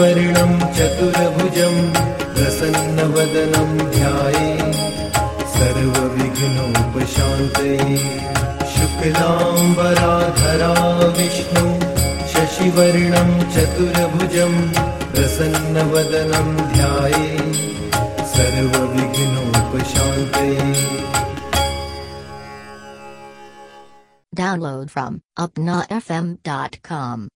शशिवर्णं चतुर्भुजं प्रसन्नवदनं ध्याये सर्वविघ्नोपशान्तये। शुक्लाम्बराधरा विष्णु शशिवर्णं चतुर्भुजं प्रसन्नवदनं ध्याये सर्वविघ्नोपशान्तये। Download from upnafm.com.